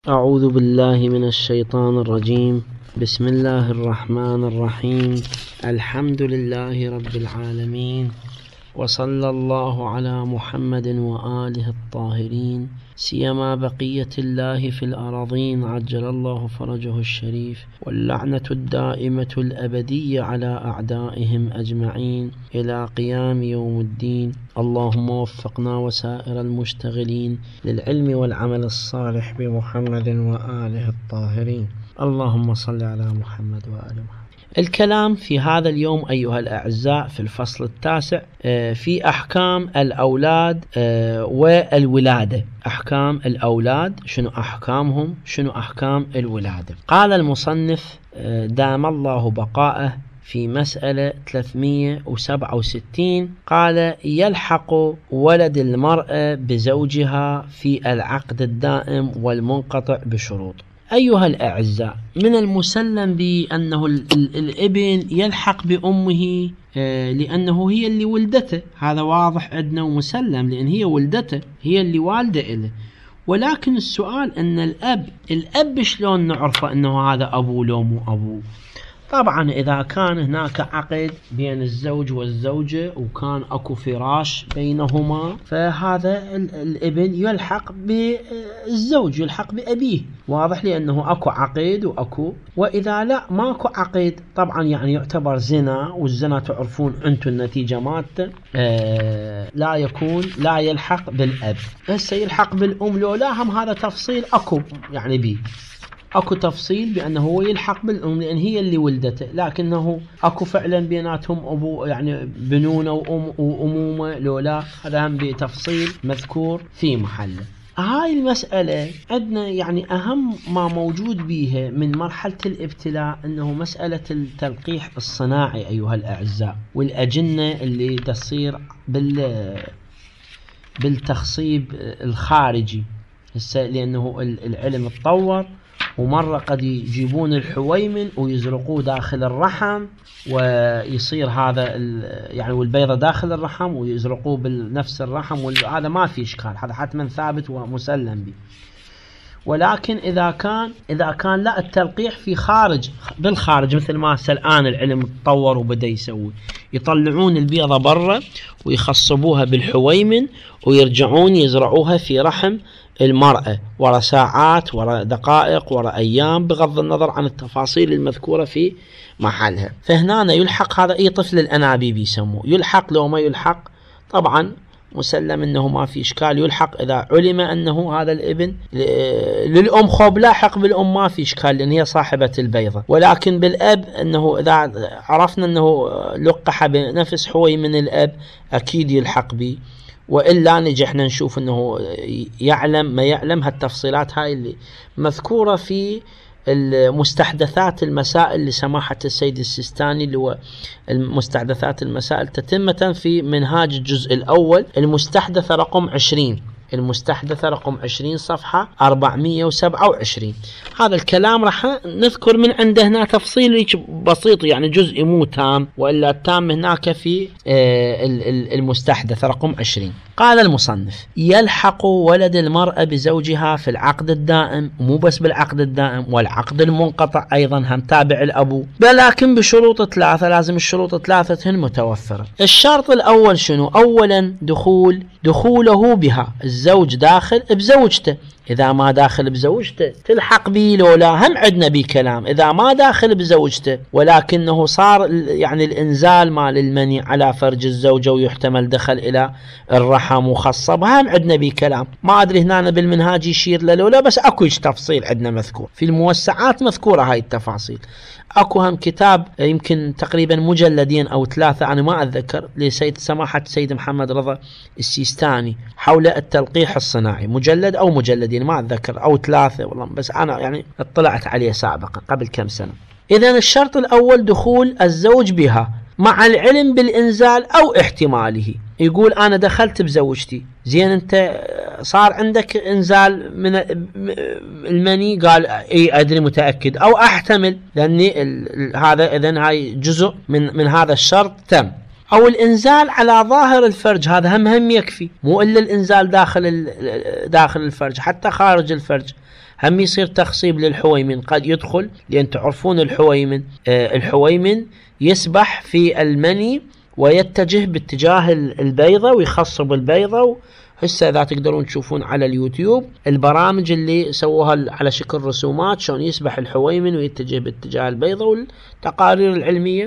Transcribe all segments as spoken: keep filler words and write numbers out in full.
أعوذ بالله من الشيطان الرجيم. بسم الله الرحمن الرحيم. الحمد لله رب العالمين، وصلى الله على محمد وآله الطاهرين، سيما بقية الله في الأراضين عجل الله فرجه الشريف، واللعنة الدائمة الأبدية على أعدائهم أجمعين إلى قيام يوم الدين. اللهم وفقنا وسائر المشتغلين للعلم والعمل الصالح بمحمد وآله الطاهرين. اللهم صل على محمد وآل محمد. الكلام في هذا اليوم أيها الأعزاء في الفصل التاسع في أحكام الأولاد والولادة. أحكام الأولاد شنو أحكامهم، شنو أحكام الولادة. قال المصنف دام الله بقاءه في مسألة ثلاثمئة وسبعة وستين، قال يلحق ولد المرأة بزوجها في العقد الدائم والمنقطع بشروط. أيها الأعزاء، من المسلم بأنه الابن يلحق بأمه لأنه هي اللي ولدته، هذا واضح عندنا ومسلم، لأن هي ولدته، هي اللي والدة إله. ولكن السؤال أن الأب الأب شلون نعرفه أنه هذا أبوه لو مو أبوه؟ طبعا إذا كان هناك عقد بين الزوج والزوجة وكان أكو فراش بينهما، فهذا الابن يلحق بالزوج، يلحق بأبيه، واضح، لأنه أكو عقد وأكو. وإذا لا ماكو عقد طبعا يعني يعتبر زنا، والزنا تعرفون أنتم النتيجة مالته، آه لا يكون لا يلحق بالأب. هسه يلحق بالأم لو لا، هم هذا تفصيل أكو يعني بيه اكو تفصيل بانه هو يلحق بالام لان هي اللي ولدته، لكنه اكو فعلا بيناتهم ابو يعني بنونه وام وامومه لو لا، هذا هم بتفصيل مذكور في محله. هاي المسألة عندنا يعني أهم ما موجود بيها من مرحلة الابتلاء أنه مسألة التلقيح الصناعي أيها الأعزاء، والأجنة اللي تصير بال بالتخصيب الخارجي. لأنه العلم اتطور، ومرة قد يجيبون الحويمن ويزرقوه داخل الرحم ويصير هذا يعني والبيضة داخل الرحم ويزرقوه بنفس الرحم، وهذا ما في إشكال، هذا حتما ثابت ومسلم به. ولكن إذا كان إذا كان لا، التلقيح في خارج بالخارج، مثل ما هسه الآن العلم تطور وبدأ يسوي، يطلعون البيضة برا ويخصبوها بالحويمن ويرجعون يزرعوها في رحم المرأة ورا ساعات، ورا دقائق، ورا أيام، بغض النظر عن التفاصيل المذكورة في محلها. فهنا يلحق هذا أي طفل الأنابيب يسموه، يلحق لو ما يلحق طبعا مسلم أنه ما في إشكال، يلحق إذا علم أنه هذا الابن للأم خوب لاحق بالأم ما في إشكال لأن هي صاحبة البيضة. ولكن بالأب أنه إذا عرفنا أنه لقح بنفس حوي من الأب أكيد يلحق به، وإلا نجي احنا نشوف أنه يعلم ما يعلم. هالتفصيلات هاي اللي مذكورة في المستحدثات المسائل لسماحة السيد السيستاني، اللي هو المستحدثات المسائل تتمة في منهاج الجزء الأول، المستحدثة رقم عشرين، المستحدثة رقم عشرين صفحة أربعمئة وسبعة وعشرين. هذا الكلام راح نذكر من عنده هنا تفصيل بسيط، يعني جزء مو تام، وإلا التام هناك في المستحدثة رقم عشرين. قال المصنف يلحق ولد المرأة بزوجها في العقد الدائم، مو بس بالعقد الدائم، والعقد المنقطع أيضا هم تابع الأبو، ولكن بشروط ثلاثة. لازم الشروط ثلاثة هن متوفرة. الشرط الأول شنو؟ أولا دخول دخوله بها، الزوج داخل بزوجته. إذا ما داخل بزوجته تلحق بي لو لا، هم عندنا بي كلام. إذا ما داخل بزوجته ولكنه صار يعني الإنزال مال المني على فرج الزوجة ويحتمل دخل إلى الرحم وخصب، هم عندنا بي كلام. ما أدري هنا بالمنهاج يشير له لا، بس أكو تفصيل عندنا مذكور في الموسعات، مذكورة هاي التفاصيل. أكو هم كتاب يمكن تقريبا مجلدين أو ثلاثة أنا ما أتذكر، لسيد سماحة السيد محمد رضا السيستاني حول التلقيح الصناعي، مجلد أو مجلدين ما أتذكر، أو ثلاثة والله، بس أنا يعني اطلعت عليه سابقا قبل كم سنة. إذن الشرط الأول دخول الزوج بها مع العلم بالإنزال أو احتماله. يقول أنا دخلت بزوجتي، زين أنت صار عندك إنزال من المني، قال إيه أدري متأكد أو أحتمل، لأني هذا إذن هاي جزء من من هذا الشرط تم. أو الإنزال على ظاهر الفرج، هذا هم هم يكفي، مو إلا الإنزال داخل داخل الفرج، حتى خارج الفرج هم يصير تخصيب للحويمن قد يدخل، لأن تعرفون الحويمن آه الحويمن يسبح في المني ويتجه باتجاه البيضة ويخصب البيضة. هسه إذا تقدرون تشوفون على اليوتيوب البرامج اللي سووها على شكل رسومات شلون يسبح الحويمن ويتجه باتجاه البيضة، والتقارير العلمية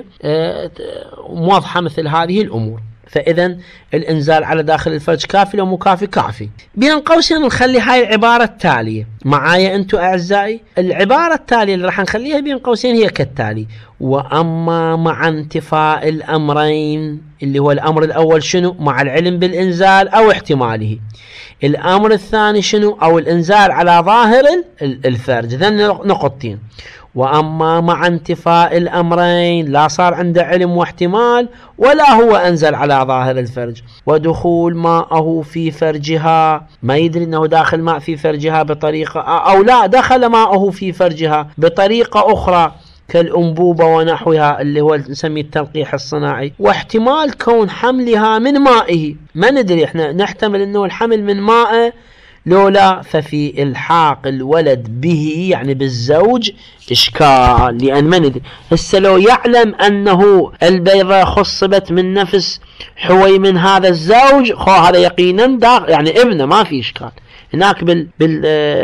موضحة مثل هذه الأمور. فإذا الإنزال على داخل الفرج كافي لو مو كافي؟ كافي. بين قوسين نخلي هاي العبارة التالية معايا أنتم أعزائي. العبارة التالية اللي راح نخليها بين قوسين هي كالتالي: وأما مع انتفاء الأمرين، اللي هو الأمر الأول شنو؟ مع العلم بالإنزال أو احتماله. الأمر الثاني شنو؟ أو الإنزال على ظاهر الفرج. ذن نقطتين. وأما مع انتفاء الأمرين، لا صار عنده علم واحتمال ولا هو أنزل على ظاهر الفرج، ودخول ماءه في فرجها، ما يدري أنه داخل ماء في فرجها بطريقة، أو لا دخل ماءه في فرجها بطريقة أخرى كالأنبوبة ونحوها اللي هو نسميه التلقيح الصناعي، واحتمال كون حملها من مائه. ما ندري، احنا نحتمل أنه الحمل من مائه لولا، ففي إلحاق الولد به يعني بالزوج إشكال، لأن ما ندري. هسه لو يعلم أنه البيضة خصبت من نفس حويمن هذا الزوج، خو هذا يقينا يعني ابنه، ما في إشكال. هناك بال بال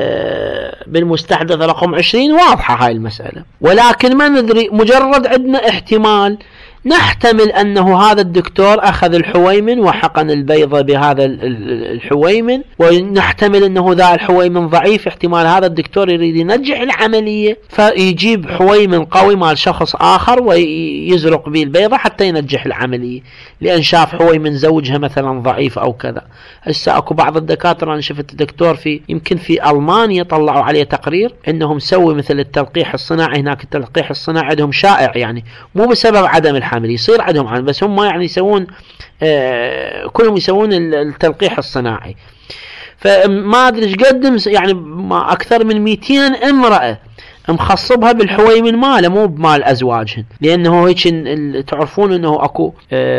بالمستحدث رقم عشرين واضحة هاي المسألة، ولكن ما ندري، مجرد عندنا احتمال. نحتمل أنه هذا الدكتور أخذ الحويمن وحقن البيضة بهذا الحويمن، ونحتمل أنه ذا الحويمن ضعيف، احتمال هذا الدكتور يريد ينجح العملية فيجيب حويمن قوي مال شخص آخر ويزرق به البيضة حتى ينجح العملية، لأن شاف حويمن زوجها مثلا ضعيف أو كذا. هسه أكو بعض الدكاترة، أنا شفت الدكتور في يمكن في ألمانيا طلعوا عليه تقرير أنهم سووا مثل التلقيح الصناعي. هناك التلقيح الصناعي عندهم شائع، يعني مو بسبب عدم الحمل، يصير عندهم عن بس هم يعني يسوون آه كلهم يسوون التلقيح الصناعي. فما ادري ايش قدم يعني ما اكثر من مئتين امرأة مخصبها بالحويمن ماله، مو بمال ازواجهن، لانه هيك تعرفون انه اكو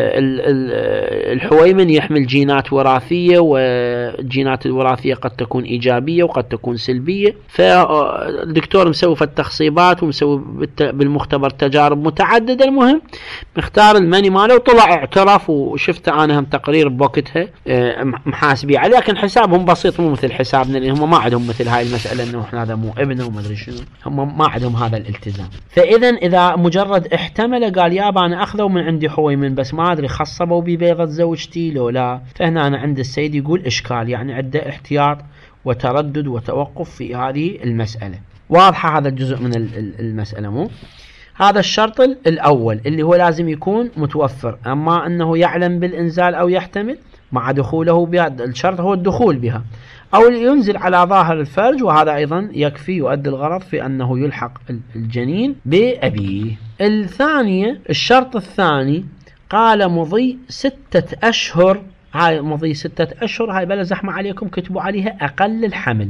الحويمن يحمل جينات وراثيه، والجينات الوراثيه قد تكون ايجابيه وقد تكون سلبيه. فالدكتور مسوي في التخصيبات ومسوي بالمختبر تجارب متعدده. المهم مختار المني ماله وطلع اعترف، وشفت انا هم تقرير بوقتها محاسبي عليه، لكن حسابهم بسيط مو مثل حسابنا، لان هم ما عندهم مثل هاي المساله انه احنا هذا مو ابنه وما ادري شنو، هم ما عندهم هذا الالتزام. فاذا اذا مجرد احتمل قال يابا انا اخذوا من عندي حويمن بس ما ادري خصبوا ببيضة زوجتي لو لا، فهنا انا عند السيد يقول اشكال، يعني عنده احتياط وتردد وتوقف في هذه المسألة. واضحة هذا الجزء من المسألة مو؟ هذا الشرط الاول اللي هو لازم يكون متوفر. اما انه يعلم بالانزال او يحتمل مع دخوله بها، الشرط هو الدخول بها، أو ينزل على ظاهر الفرج، وهذا أيضا يكفي يؤدي الغرض في أنه يلحق الجنين بأبيه. الثانية، الشرط الثاني قال مضي ستة أشهر. هاي مضي ستة أشهر، هاي بلا زحمة عليكم كتبوا عليها أقل الحمل.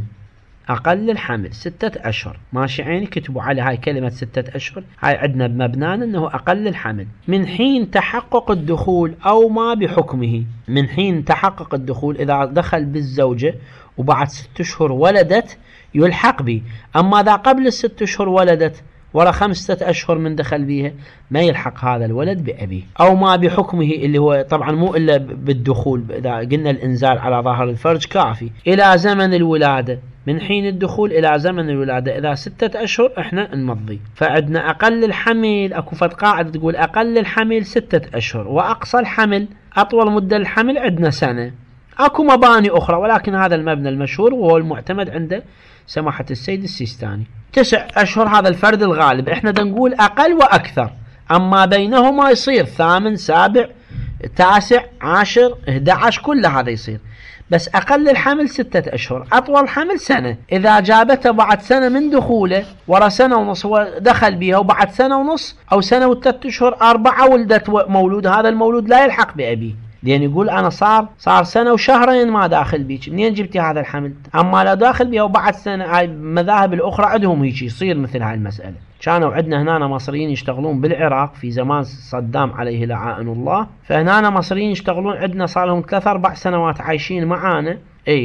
أقل الحمل ستة أشهر، ماشي عيني، كتبوا على هاي كلمة ستة أشهر، هاي عندنا بمبنانا أنه أقل الحمل من حين تحقق الدخول أو ما بحكمه. من حين تحقق الدخول، إذا دخل بالزوجة وبعد ست أشهر ولدت يلحق به. أما إذا قبل الست أشهر ولدت ورا خمسة أشهر من دخل بيها ما يلحق هذا الولد بأبيه. أو ما بحكمه اللي هو طبعا مو إلا بالدخول، إذا قلنا الإنزال على ظاهر الفرج كافي، إلى زمن الولادة، من حين الدخول إلى زمن الولادة. إذا ستة أشهر إحنا نمضي. فعندنا أقل الحمل، أكو فد قاعدة تقول أقل الحمل ستة أشهر، وأقصى الحمل أطول مدة الحمل عندنا سنة. أكو مباني أخرى، ولكن هذا المبنى المشهور وهو المعتمد عند سماحة السيد السيستاني. تسع أشهر هذا الفرد الغالب، إحنا دنقول أقل وأكثر، أما بينهما يصير ثامن سابع تاسع عاشر إحدى عشر، كل هذا يصير. بس أقل الحمل ستة أشهر، أطول حمل سنة. إذا جابته بعد سنة من دخوله، ورا سنة ونص هو دخل بيها، وبعد سنة ونص أو سنة وثلاث أشهر أربعة ولدت مولود، هذا المولود لا يلحق بأبيه، لأن يقول أنا صار صار سنة وشهرين ما داخل بيك، منين جبتي هذا الحمل؟ أما لو داخل بيها وبعد سنة، هاي المذاهب الأخرى عندهم هيك يصير مثل هاي المسألة. كانوا عندنا هنا مصريين يشتغلون بالعراق في زمان صدام عليه لعائن الله، فهنا مصريين يشتغلون عندنا صار لهم ثلاث أربع سنوات عايشين معانا، أي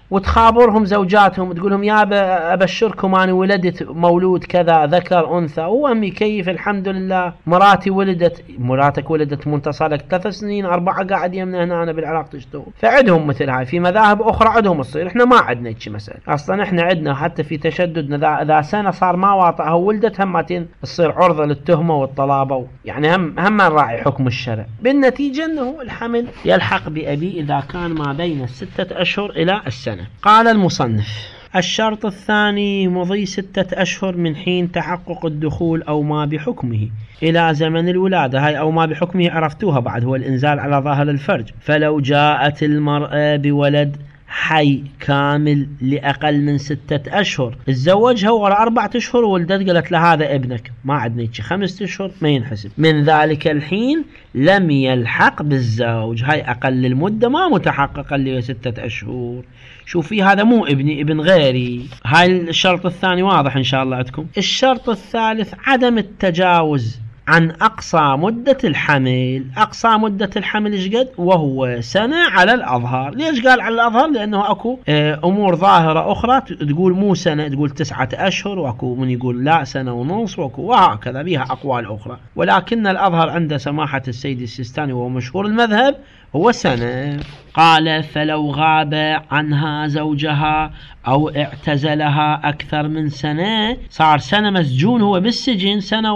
وتخابرهم زوجاتهم تقولهم يا أبشركم أنا ولدت مولود كذا ذكر أنثى، وأمي كيف الحمد لله مراتي ولدت. مراتك ولدت منتصالك ثلاث سنين أربعة قاعد يمنا هنا أنا بالعراق تشتغل. فعدهم مثل هاي. في مذاهب أخرى عدهم الصير، إحنا ما عدنا هيك مسألة أصلا. إحنا عدنا حتى في تشددنا إذا سنة صار ما واطأها ولدت همتين تصير عرضة للتهمة والطلابة، يعني هم هم نراعي حكم الشرع. بالنتيجة أنه الحمل يلحق بأبي إذا كان ما بين الستة أشهر إلى السنة. قال المصنف: الشرط الثاني مضي ستة أشهر من حين تحقق الدخول أو ما بحكمه إلى زمن الولادة. هاي أو ما بحكمه عرفتوها بعد، هو الإنزال على ظاهر الفرج. فلو جاءت المرأة بولد حي كامل لأقل من ستة أشهر تزوجها ورا أربعة أشهر ولدت قالت له هذا ابنك، ما عدنا هيك خمسة أشهر ما ينحسب. من ذلك الحين لم يلحق بالزوج. هاي أقل المدة ما متحققة اللي ستة أشهر. شوفي هذا مو ابني ابن غيري. هاي الشرط الثاني واضح إن شاء الله عندكم. الشرط الثالث عدم التجاوز عن أقصى مدة الحمل. أقصى مدة الحمل إيش قد؟ وهو سنة على الأظهر. ليش قال على الأظهر؟ لأنه أكو أمور ظاهرة أخرى تقول مو سنة، تقول تسعة أشهر، وأكو من يقول لا سنة ونص، وأكو وهكذا بها أقوال أخرى. ولكن الأظهر عند سماحة السيد السيستاني وهو مشهور المذهب هو سنة. قال: فلو غاب عنها زوجها أو اعتزلها أكثر من سنة، صار سنة مسجون هو بالسجن سنة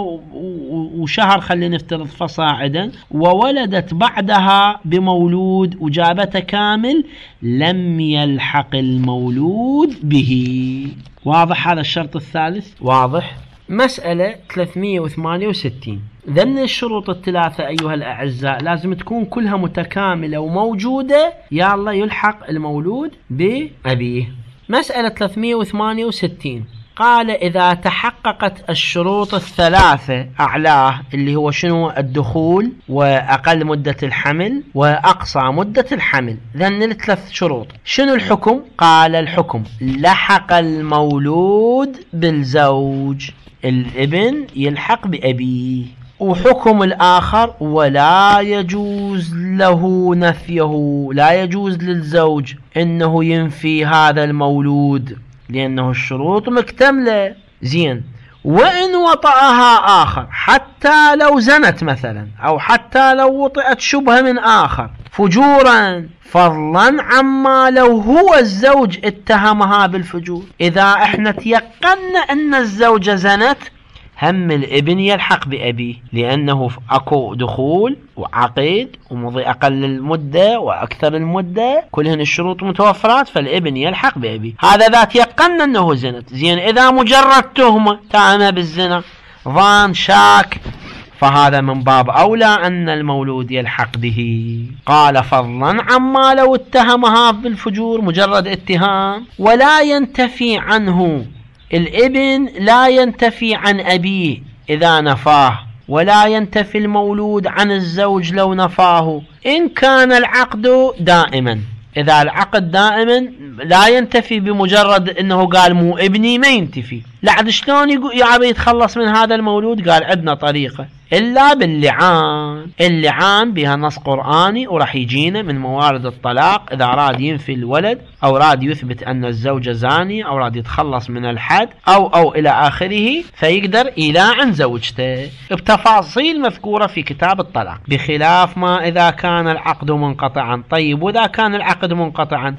وشهر خلينا نفترض فصاعدا، وولدت بعدها بمولود وجابته كامل، لم يلحق المولود به. واضح هذا الشرط الثالث؟ واضح. مسألة ثلاثمئة وثمانية وستين. ضمن الشروط الثلاثة أيها الأعزاء لازم تكون كلها متكاملة وموجودة، يا الله يلحق المولود بأبيه. مسألة ثلاثمئة وثمانية وستين قال: إذا تحققت الشروط الثلاثة أعلاه اللي هو شنو؟ الدخول وأقل مدة الحمل وأقصى مدة الحمل. ذن الثلاث شروط. شنو الحكم؟ قال: الحكم لحق المولود بالزوج، الابن يلحق بأبيه. وحكم الآخر: ولا يجوز له نفيه. لا يجوز للزوج إنه ينفي هذا المولود لأنه الشروط مكتملة. زين. وإن وطأها آخر حتى لو زنت مثلا، أو حتى لو وطئت شبهة من آخر فجورا، فضلا عما لو هو الزوج اتهمها بالفجور. إذا احنا تيقنا أن الزوجة زنت هم الابن يلحق بأبيه، لأنه أكو دخول وعقد ومضي أقل المدة وأكثر المدة، كلهن الشروط متوفرات، فالابن يلحق بأبيه. هذا ذات يقن أنه زنت. زين. إذا مجرد تهمة تهمة بالزنا، ظان، شاك، فهذا من باب أولى أن المولود يلحق به. قال: فضلا عما لو اتهمها بالفجور، مجرد اتهام. ولا ينتفي عنه الابن، لا ينتفي عن أبيه إذا نفاه، ولا ينتفي المولود عن الزوج لو نفاه، إن كان العقد دائما. إذا العقد دائما لا ينتفي بمجرد أنه قال مو ابني، ما ينتفي. لعد شلون يعبي يتخلص من هذا المولود؟ قال عندنا طريقة، إلا باللعان. اللعان بها نص قرآني وراح يجينا من موارد الطلاق. إذا راد ينفي الولد أو راد يثبت أن الزوجة زاني أو راد يتخلص من الحد أو أو إلى آخره، فيقدر إيلاء عن زوجته بتفاصيل مذكورة في كتاب الطلاق، بخلاف ما إذا كان العقد منقطعا. طيب، وإذا كان العقد منقطعا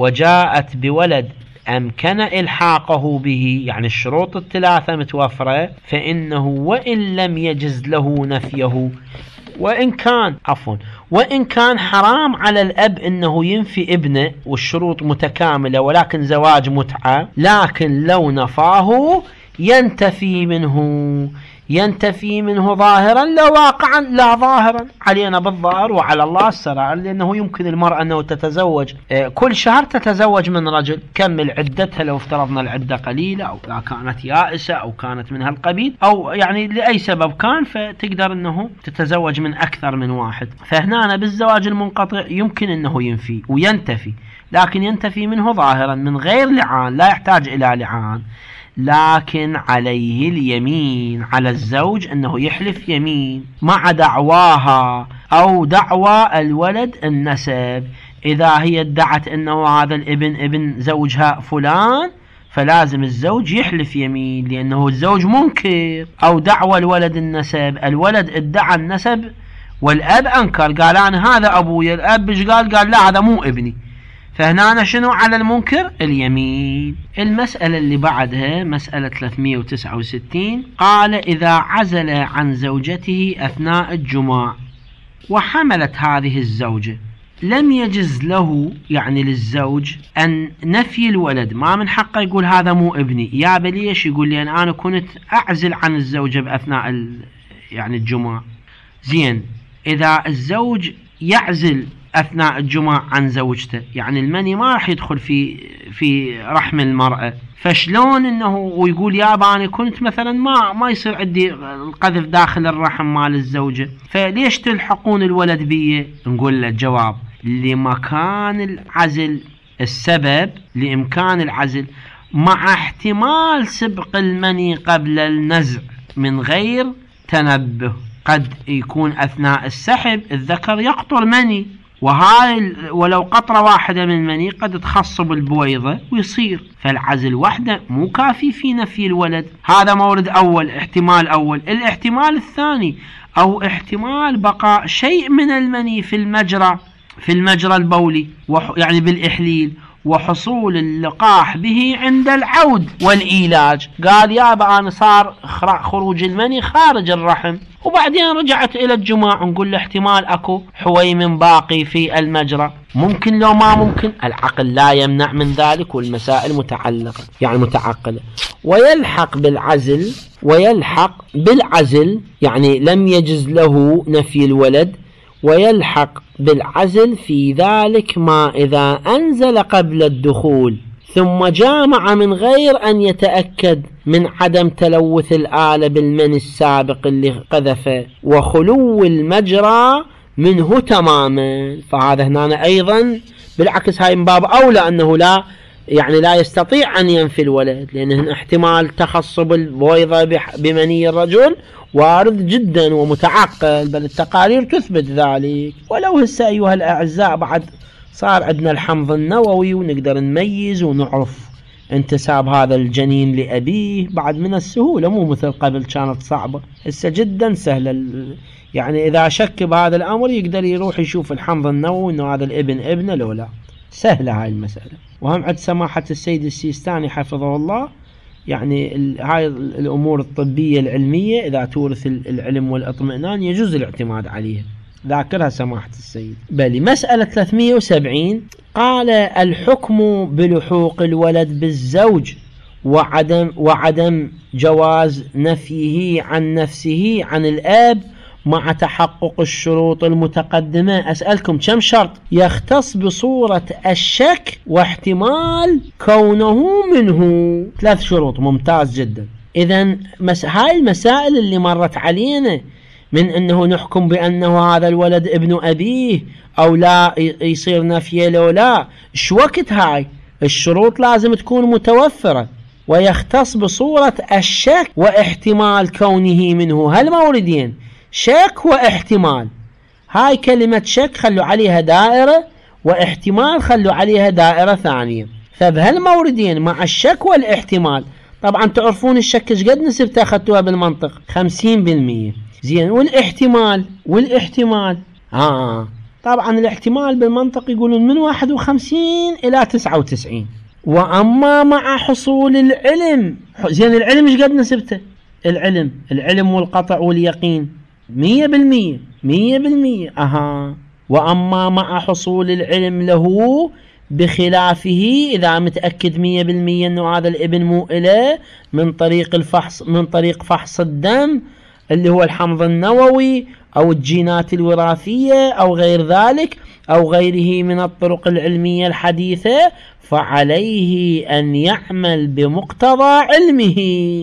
وجاءت بولد أمكن إلحاقه به، يعني الشروط الثلاثة متوفرة، فإنه وإن لم يجز له نفيه، وإن كان عفوا وإن كان حرام على الأب أنه ينفي ابنه والشروط متكاملة ولكن زواج متعة، لكن لو نفاه ينتفي منه ينتفي منه ظاهرا لا واقعا، لا ظاهرا. علينا بالظاهر وعلى الله السرائر، لأنه يمكن المرأة أنه تتزوج كل شهر، تتزوج من رجل كمل عدتها، لو افترضنا العدة قليلة أو لا كانت يائسة أو كانت من هالقبيل أو يعني لأي سبب كان، فتقدر أنه تتزوج من أكثر من واحد. فهنا بالزواج المنقطع يمكن أنه ينفي وينتفي، لكن ينتفي منه ظاهرا من غير لعان، لا يحتاج إلى لعان. لكن عليه اليمين، على الزوج أنه يحلف يمين مع دعواها أو دعوى الولد النسب، إذا هي ادعت أنه هذا الابن ابن زوجها فلان فلازم الزوج يحلف يمين، لأنه الزوج منكر. أو دعوى الولد النسب، الولد ادعى النسب والأب أنكر، قال أنا هذا أبوي، الأب إيش قال؟ قال لا هذا مو ابني. فهنا شنو على المنكر؟ اليمين. المسألة اللي بعدها مسألة ثلاثمئة وتسعة وستين، قال إذا عزل عن زوجته أثناء الجماع وحملت هذه الزوجة لم يجز له، يعني للزوج، أن نفي الولد، ما من حقه يقول هذا مو ابني. يا بليش؟ يقول لي أنا كنت أعزل عن الزوجة بأثناء يعني الجماع. زين، إذا الزوج يعزل أثناء الجماع عن زوجته، يعني المني ما راح يدخل في في رحم المرأة، فشلون إنه ويقول يابا أنا كنت مثلا ما ما يصير عندي القذف داخل الرحم مال الزوجة، فليش تلحقون الولد بيه؟ نقول له جواب: لمكان العزل، السبب لإمكان العزل مع احتمال سبق المني قبل النزع من غير تنبه. قد يكون أثناء السحب الذكر يقطر مني، وهاي ولو قطرة واحدة من المني قد تخصب البويضة ويصير، فالعزل وحده مو كافي في نفي الولد. هذا مورد أول، احتمال أول. الاحتمال الثاني، أو احتمال بقاء شيء من المني في المجرى في المجرى البولي، يعني بالإحليل، وحصول اللقاح به عند العود والعلاج. قال يابا أنا صار خروج المني خارج الرحم وبعدين رجعت إلى الجماع، نقول له احتمال أكو حويم باقي في المجرى. ممكن لو ما ممكن، العقل لا يمنع من ذلك، والمسائل متعلقة يعني متعقلة. ويلحق بالعزل ويلحق بالعزل يعني لم يجز له نفي الولد، ويلحق بالعزل في ذلك ما إذا أنزل قبل الدخول ثم جامع من غير أن يتأكد من عدم تلوث الآلة بالمني السابق اللي قذفه وخلو المجرى منه تماما. فهذا هنا أيضا بالعكس، هاي من باب أولى أنه لا يعني لا يستطيع أن ينفي الولد، لأن احتمال تخصب البويضة بمني الرجل وارد جدا ومتعقل، بل التقارير تثبت ذلك. ولو هسه أيها الأعزاء بعد صار عندنا الحمض النووي ونقدر نميز ونعرف انتساب هذا الجنين لأبيه بعد من السهولة، مو مثل قبل كانت صعبة، هسه جدا سهلة. يعني إذا شك بهذا الأمر يقدر يروح يشوف الحمض النووي إنه هذا الابن ابنه لو لا. سهلة هاي المسألة. وهم عند سماحة السيد السيستاني حفظه الله، يعني هاي الأمور الطبية العلمية إذا تورث العلم والإطمئنان يجوز الاعتماد عليها، ذاكرها سماحة السيد. بل مسألة ثلاثمئة وسبعين، قال الحكم بلحوق الولد بالزوج وعدم وعدم جواز نفيه عن نفسه عن الآب مع تحقق الشروط المتقدمة. أسألكم كم شرط؟ يختص بصورة الشك واحتمال كونه منه، ثلاث شروط. ممتاز جدا. إذن مس... هاي المسائل اللي مرت علينا من أنه نحكم بأنه هذا الولد ابن أبيه أو لا يصير نفيه لو لا، شو وقت هاي الشروط لازم تكون متوفرة. ويختص بصورة الشك واحتمال كونه منه، هالموردين شك واحتمال. هاي كلمة شك خلوا عليها دائرة، واحتمال خلوا عليها دائرة ثانية. فبهالموردين مع الشك والاحتمال، طبعا تعرفون الشك ايش قد نسبته اخذتوها بالمنطق؟ خمسين بالمئة. زين، والاحتمال والاحتمال آه طبعا الاحتمال بالمنطق يقولون من واحد وخمسين إلى تسعة وتسعين. وأما مع حصول العلم، زين العلم ايش قد نسبته؟ العلم العلم والقطع واليقين مية بالمية مية بالمية. أها. وأما مع حصول العلم له بخلافه، إذا متأكد مية بالمية أنه هذا الابن مو إله من طريق الفحص من طريق فحص الدم اللي هو الحمض النووي أو الجينات الوراثية أو غير ذلك أو غيره من الطرق العلمية الحديثة، فعليه أن يعمل بمقتضى علمه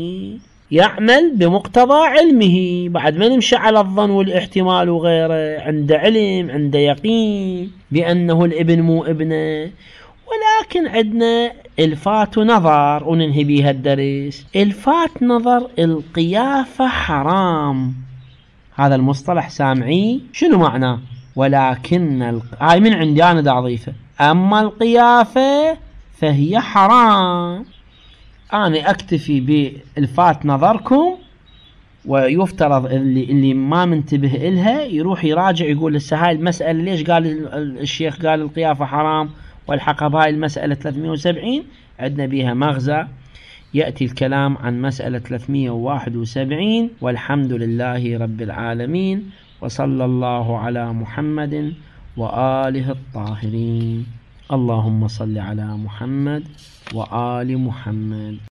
يعمل بمقتضى علمه بعد ما نمشي على الظن والاحتمال وغيره، عند علم عند يقين بأنه الابن مو ابنه. ولكن عندنا الفات نظر، وننهي بها الدرس. الفات نظر القيافة حرام، هذا المصطلح سامعي شنو معناه؟ ولكن الق... هاي من عندي أنا دا أضيفه. أما القيافة فهي حرام. أنا أكتفي بالفات نظركم، ويفترض اللي, اللي ما منتبه إلها يروح يراجع يقول لسه هاي المسألة ليش قال الشيخ قال القيافة حرام والحقها بهاي المسألة ثلاثمائة وسبعين. عندنا بيها مغزى، يأتي الكلام عن مسألة ثلاثمائة وواحد وسبعين. والحمد لله رب العالمين، وصلى الله على محمد وآله الطاهرين. اللهم صل على محمد وآل محمد.